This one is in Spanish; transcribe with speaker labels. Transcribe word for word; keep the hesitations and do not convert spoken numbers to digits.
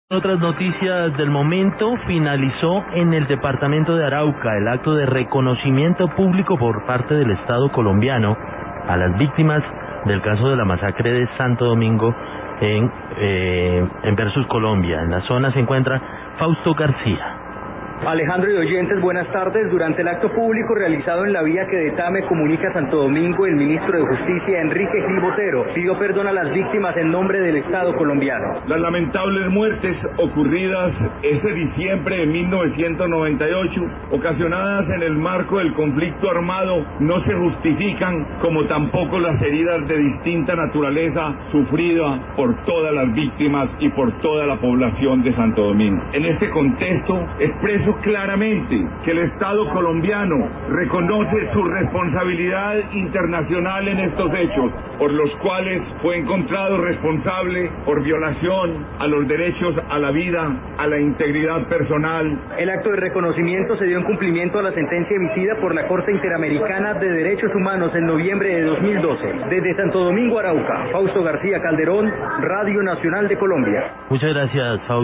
Speaker 1: Otras noticias del momento: finalizó en el departamento de Arauca el acto de reconocimiento público por parte del Estado colombiano a las víctimas del caso de la masacre de Santo Domingo en, eh, en Versus Colombia. En la zona se encuentra Fausto García.
Speaker 2: Alejandro y oyentes, buenas tardes. Durante el acto público realizado en la vía que de Tame comunica Santo Domingo, el ministro de Justicia, Enrique Gil Botero, pidió perdón a las víctimas en nombre del Estado colombiano.
Speaker 3: Las lamentables muertes ocurridas ese diciembre de mil novecientos noventa y ocho, ocasionadas en el marco del conflicto armado, no se justifican, como tampoco las heridas de distinta naturaleza sufridas por todas las víctimas y por toda la población de Santo Domingo. En este contexto, expreso claramente que el Estado colombiano reconoce su responsabilidad internacional en estos hechos, por los cuales fue encontrado responsable por violación a los derechos a la vida, a la integridad personal.
Speaker 2: El acto de reconocimiento se dio en cumplimiento a la sentencia emitida por la Corte Interamericana de Derechos Humanos en noviembre de dos mil doce. Desde Santo Domingo, Arauca, Fausto García Calderón, Radio Nacional de Colombia.
Speaker 1: Muchas gracias, Fausto.